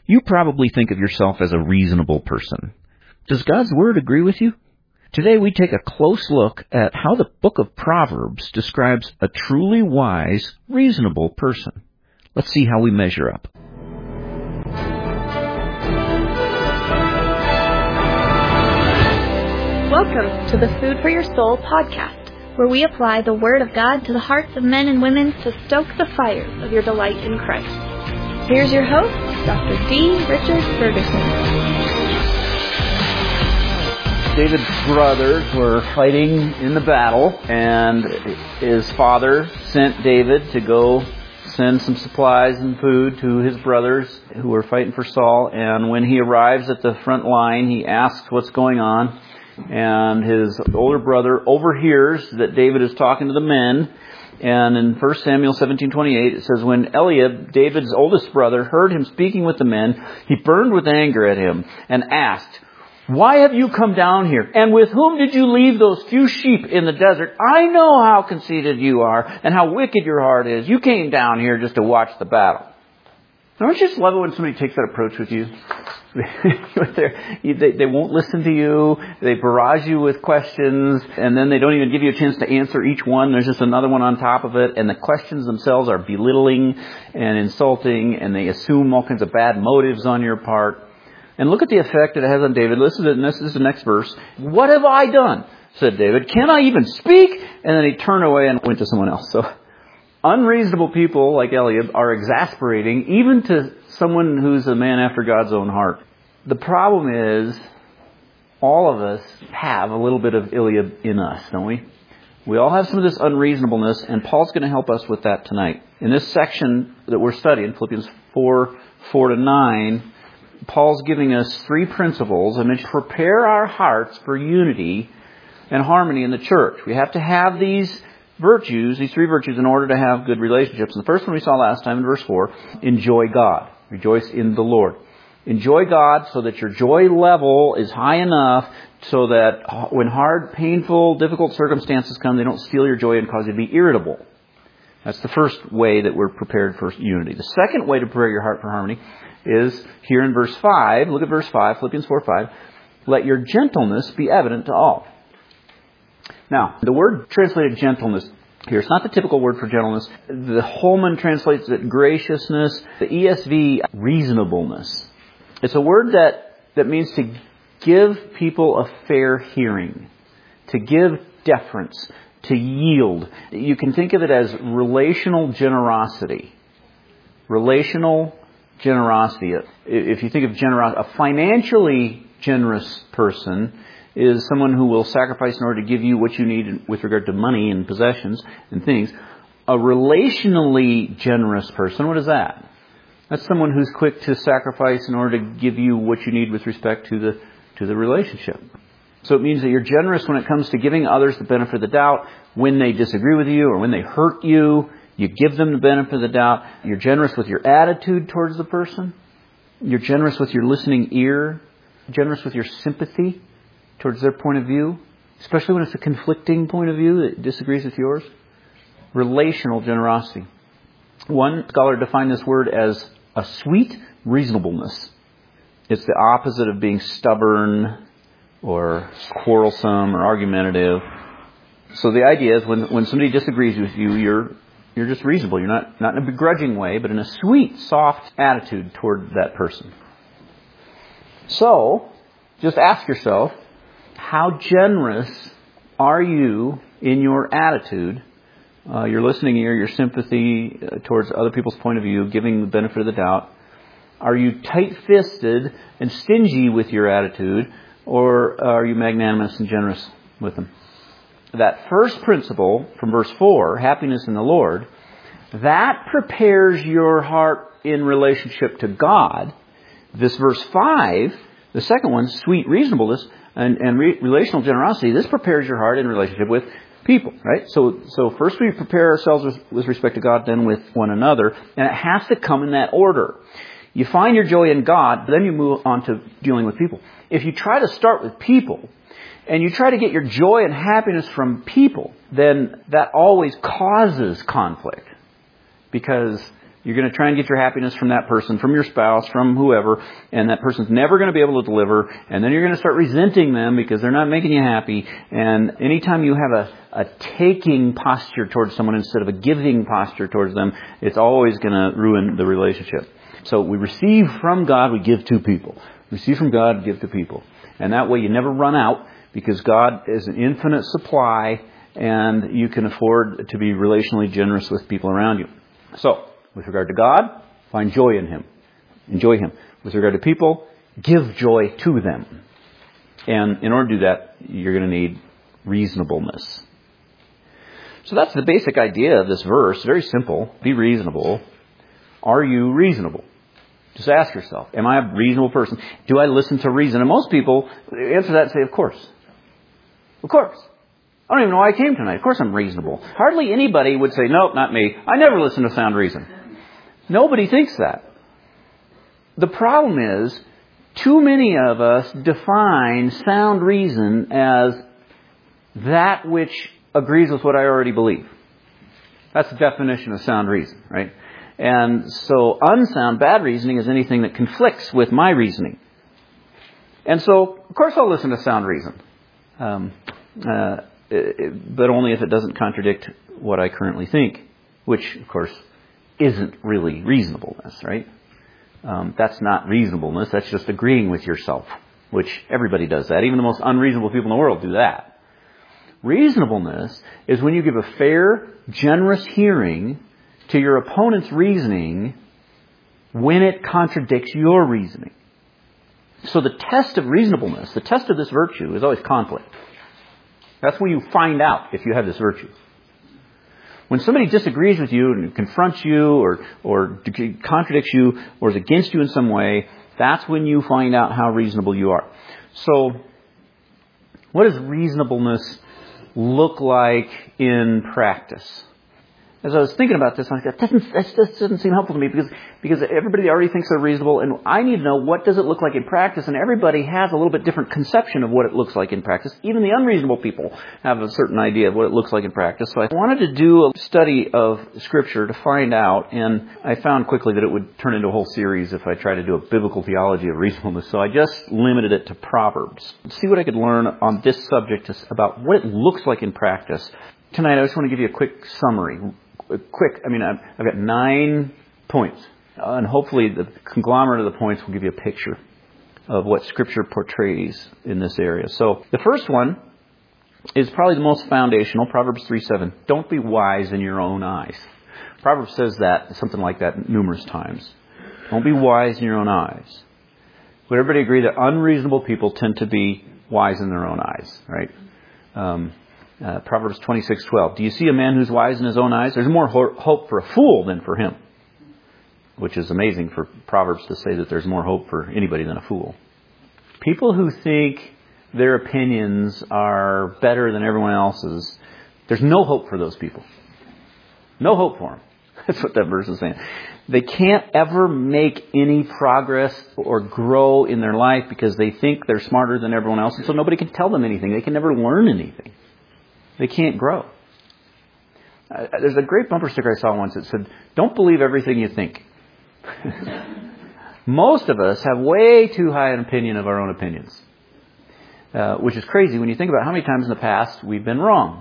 You probably think of yourself as a reasonable person. Does God's Word agree with you? Today we take a close look at how the book of Proverbs describes a truly wise, reasonable person. Let's see how we measure up. Welcome to the Food for Your Soul podcast, where we apply the Word of God to the hearts of men and women to stoke the fires of your delight in Christ. Here's your host, Dr. D. Richard Ferguson. David's brothers were fighting in the battle, and his father sent David to go send some supplies and food to his brothers who were fighting for Saul. And when he arrives at the front line, he asks what's going on. And his older brother overhears that David is talking to the men. And in 1 Samuel 17:28, it says, when Eliab, David's oldest brother, heard him speaking with the men, he burned with anger at him and asked, "Why have you come down here? And with whom did you leave those few sheep in the desert? I know how conceited you are and how wicked your heart is. You came down here just to watch the battle." Don't you just love it when somebody takes that approach with you? They won't listen to you. They barrage you with questions, and then they don't even give you a chance to answer each one. There's just another one on top of it, and the questions themselves are belittling and insulting, and they assume all kinds of bad motives on your part. And look at the effect it has on David. Listen to this. This is the next verse. "What have I done?" said David. "Can I even speak?" And then he turned away and went to someone else. So unreasonable people like Eliab are exasperating even to someone who's a man after God's own heart. The problem is all of us have a little bit of Eliab in us, don't we? We all have some of this unreasonableness, and Paul's going to help us with that tonight. In this section that we're studying, Philippians 4:4-9, Paul's giving us three principles. I mentioned prepare our hearts for unity and harmony in the church. We have to have these virtues, these three virtues, in order to have good relationships. And the first one we saw last time in verse 4, enjoy God. Rejoice in the Lord. Enjoy God so that your joy level is high enough so that when hard, painful, difficult circumstances come, they don't steal your joy and cause you to be irritable. That's the first way that we're prepared for unity. The second way to prepare your heart for harmony is here in verse 5. Look at verse 5, Philippians 4:5. Let your gentleness be evident to all. Now, the word translated gentleness here, it's not the typical word for gentleness. The Holman translates it graciousness. The ESV, reasonableness. It's a word that means to give people a fair hearing, to give deference, to yield. You can think of it as relational generosity. Relational generosity. If you think of generosity, a financially generous person is someone who will sacrifice in order to give you what you need with regard to money and possessions and things. A relationally generous person, what is that? That's someone who's quick to sacrifice in order to give you what you need with respect to the relationship. So it means that you're generous when it comes to giving others the benefit of the doubt. When they disagree with you or when they hurt you, you give them the benefit of the doubt. You're generous with your attitude towards the person. You're generous with your listening ear. Generous with your sympathy towards their point of view, especially when it's a conflicting point of view that disagrees with yours. Relational generosity. One scholar defined this word as a sweet reasonableness. It's the opposite of being stubborn or quarrelsome or argumentative. So the idea is when somebody disagrees with you, you're just reasonable. You're not in a begrudging way, but in a sweet, soft attitude toward that person. So, just ask yourself, how generous are you in your attitude, your listening ear, your sympathy towards other people's point of view, giving the benefit of the doubt? Are you tight-fisted and stingy with your attitude, or are you magnanimous and generous with them? That first principle from verse 4, happiness in the Lord, that prepares your heart in relationship to God. This verse 5, the second one, sweet reasonableness and relational generosity, this prepares your heart in relationship with people, right? So first we prepare ourselves with respect to God, then with one another, and it has to come in that order. You find your joy in God, then you move on to dealing with people. If you try to start with people, and you try to get your joy and happiness from people, then that always causes conflict. Because You're going to try and get your happiness from that person, from your spouse, from whoever, and that person's never going to be able to deliver, and then you're going to start resenting them because they're not making you happy. And anytime you have a taking posture towards someone instead of a giving posture towards them, it's always going to ruin the relationship. So we receive from God, we give to people. Receive from God, give to people. And that way you never run out, because God is an infinite supply, and you can afford to be relationally generous with people around you. So, with regard to God, find joy in Him. Enjoy Him. With regard to people, give joy to them. And in order to do that, you're going to need reasonableness. So that's the basic idea of this verse. Very simple. Be reasonable. Are you reasonable? Just ask yourself, am I a reasonable person? Do I listen to reason? And most people answer that and say, of course. Of course. I don't even know why I came tonight. Of course I'm reasonable. Hardly anybody would say, nope, not me. I never listen to sound reason. Nobody thinks that. The problem is, too many of us define sound reason as that which agrees with what I already believe. That's the definition of sound reason, right? And so unsound, bad reasoning is anything that conflicts with my reasoning. And so, of course I'll listen to sound reason. But only if it doesn't contradict what I currently think, which, of course, isn't really reasonableness, right? That's not reasonableness. That's just agreeing with yourself, which everybody does that. Even the most unreasonable people in the world do that. Reasonableness is when you give a fair, generous hearing to your opponent's reasoning when it contradicts your reasoning. So the test of reasonableness, the test of this virtue, is always conflict. That's where you find out if you have this virtue. When somebody disagrees with you and confronts you or contradicts you or is against you in some way, that's when you find out how reasonable you are. So, what does reasonableness look like in practice? As I was thinking about this, I was like, that doesn't seem helpful to me because everybody already thinks they're reasonable, and I need to know what does it look like in practice, and everybody has a little bit different conception of what it looks like in practice. Even the unreasonable people have a certain idea of what it looks like in practice. So I wanted to do a study of Scripture to find out, and I found quickly that it would turn into a whole series if I tried to do a biblical theology of reasonableness. So I just limited it to Proverbs. See what I could learn on this subject about what it looks like in practice. Tonight I just want to give you a quick summary. I've got 9 points. And hopefully the conglomerate of the points will give you a picture of what Scripture portrays in this area. So the first one is probably the most foundational, Proverbs 3:7. Don't be wise in your own eyes. Proverbs says that, something like that, numerous times. Don't be wise in your own eyes. Would everybody agree that unreasonable people tend to be wise in their own eyes, right? Proverbs 26:12. Do you see a man who's wise in his own eyes? There's more hope for a fool than for him. Which is amazing for Proverbs to say that there's more hope for anybody than a fool. People who think their opinions are better than everyone else's, there's no hope for those people. No hope for them. That's what that verse is saying. They can't ever make any progress or grow in their life because they think they're smarter than everyone else, and so nobody can tell them anything. They can never learn anything. They can't grow. There's a great bumper sticker I saw once that said, "Don't believe everything you think." Most of us have way too high an opinion of our own opinions. Which is crazy when you think about how many times in the past we've been wrong.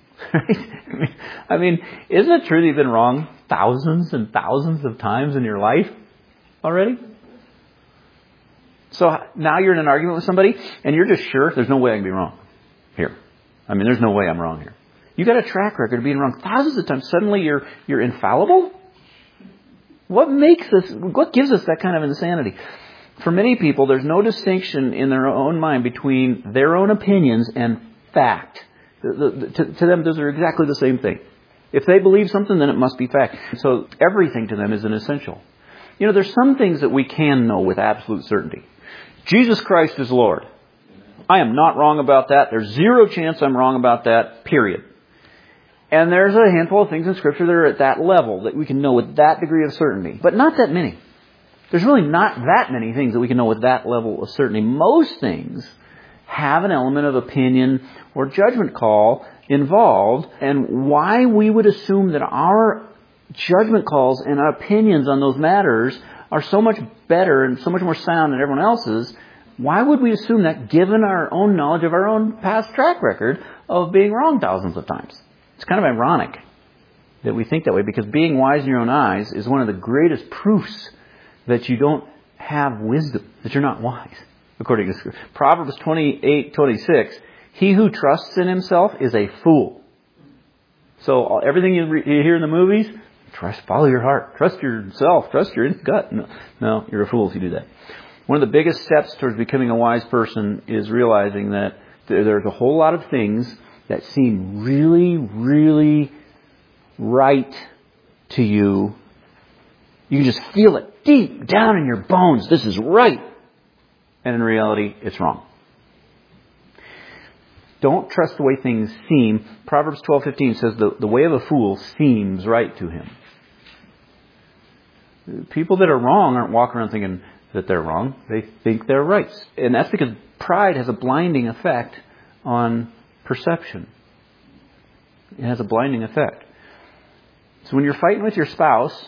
I mean, isn't it true that you've been wrong thousands and thousands of times in your life already? So now you're in an argument with somebody and you're just sure there's no way I can be wrong here. I mean, there's no way I'm wrong here. You got a track record of being wrong thousands of times. Suddenly you're infallible? What gives us that kind of insanity? For many people, there's no distinction in their own mind between their own opinions and fact. To them, those are exactly the same thing. If they believe something, then it must be fact. So everything to them is an essential. You know, there's some things that we can know with absolute certainty. Jesus Christ is Lord. I am not wrong about that. There's zero chance I'm wrong about that, period. And there's a handful of things in Scripture that are at that level that we can know with that degree of certainty. But not that many. There's really not that many things that we can know with that level of certainty. Most things have an element of opinion or judgment call involved. And why we would assume that our judgment calls and our opinions on those matters are so much better and so much more sound than everyone else's, why would we assume that given our own knowledge of our own past track record of being wrong thousands of times? It's kind of ironic that we think that way, because being wise in your own eyes is one of the greatest proofs that you don't have wisdom, that you're not wise, according to Scripture. Proverbs 28:26, he who trusts in himself is a fool. So everything you hear in the movies, follow your heart, trust yourself, trust your gut. No, you're a fool if you do that. One of the biggest steps towards becoming a wise person is realizing that there's a whole lot of things that seem really, really right to you. You can just feel it deep down in your bones. This is right. And in reality, it's wrong. Don't trust the way things seem. Proverbs 12:15 says the way of a fool seems right to him. People that are wrong aren't walking around thinking that they're wrong. They think they're right. And that's because pride has a blinding effect on perception. It has a blinding effect. So when you're fighting with your spouse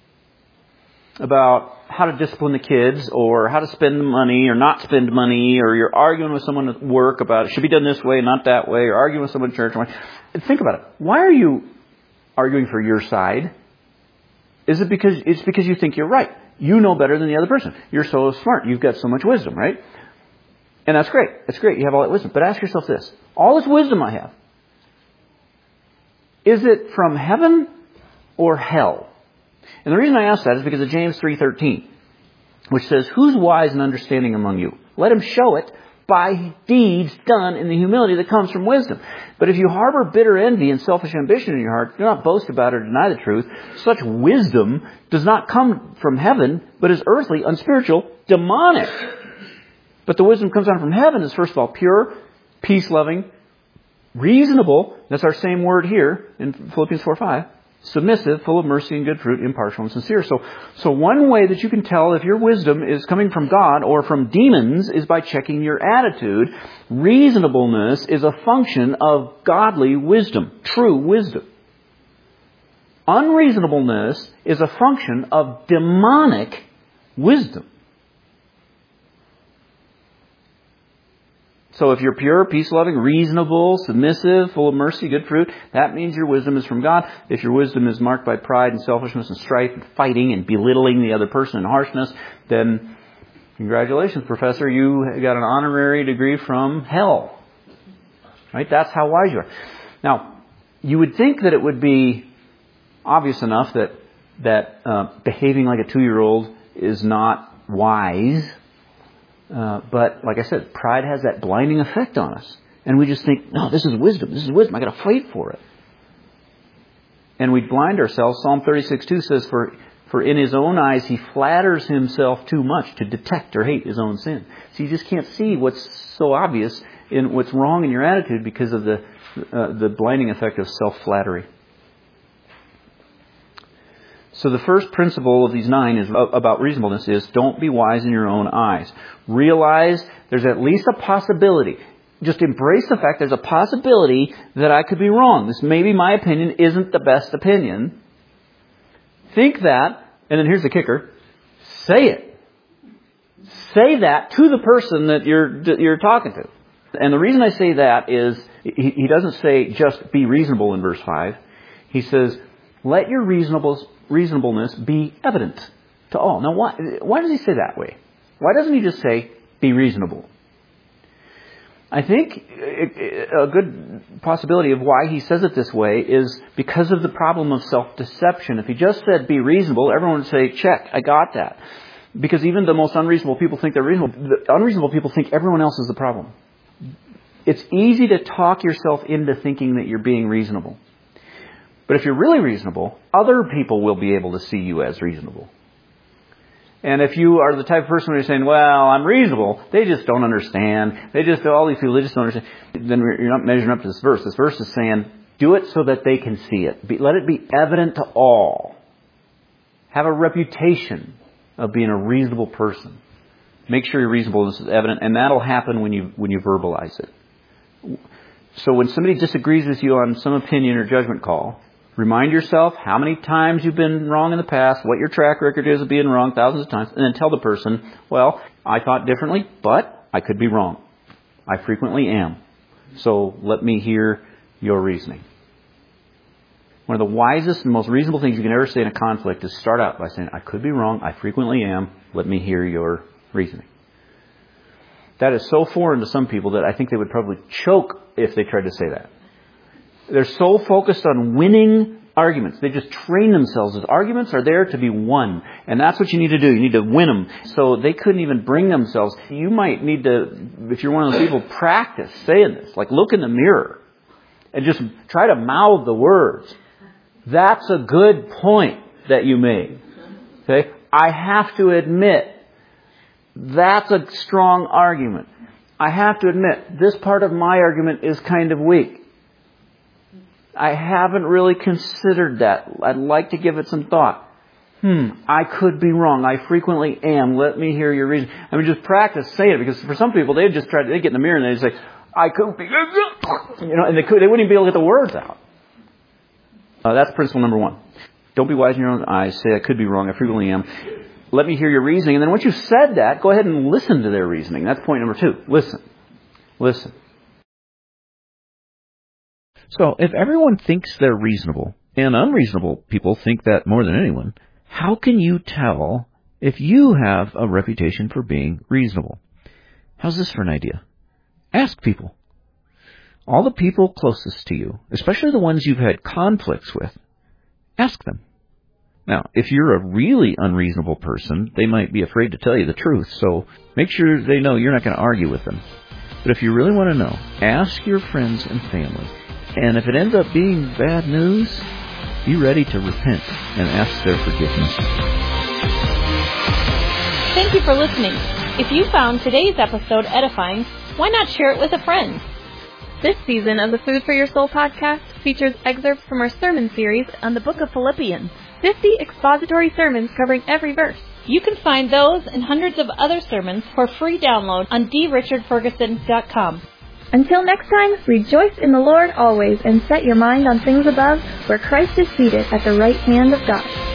about how to discipline the kids or how to spend the money or not spend money, or you're arguing with someone at work about it should be done this way, not that way, or arguing with someone at church, think about it. Why are you arguing for your side? Is it because you think you're right? You know better than the other person. You're so smart. You've got so much wisdom, right? And that's great. That's great. You have all that wisdom. But ask yourself this. All this wisdom I have, is it from heaven or hell? And the reason I ask that is because of James 3:13, which says, who's wise and understanding among you? Let him show it by deeds done in the humility that comes from wisdom. But if you harbor bitter envy and selfish ambition in your heart, do not boast about it or deny the truth. Such wisdom does not come from heaven, but is earthly, unspiritual, demonic. But the wisdom comes down from heaven is, first of all, pure, peace-loving, reasonable. That's our same word here in Philippians 4:5. Submissive, full of mercy and good fruit, impartial and sincere. So one way that you can tell if your wisdom is coming from God or from demons is by checking your attitude. Reasonableness is a function of godly wisdom, true wisdom. Unreasonableness is a function of demonic wisdom. So if you're pure, peace-loving, reasonable, submissive, full of mercy, good fruit, that means your wisdom is from God. If your wisdom is marked by pride and selfishness and strife and fighting and belittling the other person and harshness, then congratulations, Professor, you got an honorary degree from hell. Right? That's how wise you are. Now, you would think that it would be obvious enough that behaving like a 2-year-old is not wise. But like I said, pride has that blinding effect on us. And we just think, no, this is wisdom. This is wisdom. I got to fight for it. And we blind ourselves. Psalm 36:2 says, for in his own eyes he flatters himself too much to detect or hate his own sin. So you just can't see what's so obvious in what's wrong in your attitude because of the blinding effect of self-flattery. So the first principle of these 9 is about reasonableness is don't be wise in your own eyes. Realize there's at least a possibility. Just embrace the fact there's a possibility that I could be wrong. This maybe my opinion isn't the best opinion. Think that, and then here's the kicker. Say it. Say that to the person that you're talking to. And the reason I say that is he doesn't say just be reasonable in verse 5. He says, let your reasonableness be evident to all. Now, why does he say that way? Why doesn't he just say, be reasonable? I think a good possibility of why he says it this way is because of the problem of self-deception. If he just said, be reasonable, everyone would say, check, I got that. Because even the most unreasonable people think they're reasonable. The unreasonable people think everyone else is the problem. It's easy to talk yourself into thinking that you're being reasonable. But if you're really reasonable, other people will be able to see you as reasonable. And if you are the type of person who's saying, well, I'm reasonable, they just don't understand. All these people, they just don't understand. Then you're not measuring up to this verse. This verse is saying, do it so that they can see it. Let it be evident to all. Have a reputation of being a reasonable person. Make sure your reasonableness is evident, and that'll happen when you verbalize it. So when somebody disagrees with you on some opinion or judgment call, Remind yourself how many times you've been wrong in the past, what your track record is of being wrong thousands of times, and then tell the person, well, I thought differently, but I could be wrong. I frequently am. So let me hear your reasoning. One of the wisest and most reasonable things you can ever say in a conflict is start out by saying, I could be wrong, I frequently am, let me hear your reasoning. That is so foreign to some people that I think they would probably choke if they tried to say that. They're so focused on winning arguments. They just train themselves as arguments are there to be won. And that's what you need to do. You need to win them. So they couldn't even bring themselves. You might need to, if you're one of those people, practice saying this. Like look in the mirror and just try to mouth the words. That's a good point that you made. Okay? I have to admit, that's a strong argument. I have to admit, this part of my argument is kind of weak. I haven't really considered that. I'd like to give it some thought. I could be wrong. I frequently am. Let me hear your reason. I mean, just practice saying it, because for some people, they get in the mirror and they say, I could be, and they wouldn't even be able to get the words out. That's principle number one. Don't be wise in your own eyes. Say, I could be wrong. I frequently am. Let me hear your reasoning. And then once you've said that, go ahead and listen to their reasoning. That's point number two. Listen. So, if everyone thinks they're reasonable, and unreasonable people think that more than anyone, how can you tell if you have a reputation for being reasonable? How's this for an idea? Ask people. All the people closest to you, especially the ones you've had conflicts with, ask them. Now, if you're a really unreasonable person, they might be afraid to tell you the truth, so make sure they know you're not going to argue with them. But if you really want to know, ask your friends and family. And if it ends up being bad news, be ready to repent and ask their forgiveness. Thank you for listening. If you found today's episode edifying, why not share it with a friend? This season of the Food for Your Soul podcast features excerpts from our sermon series on the book of Philippians, 50 expository sermons covering every verse. You can find those and hundreds of other sermons for free download on drichardferguson.com. Until next time, rejoice in the Lord always and set your mind on things above, where Christ is seated at the right hand of God.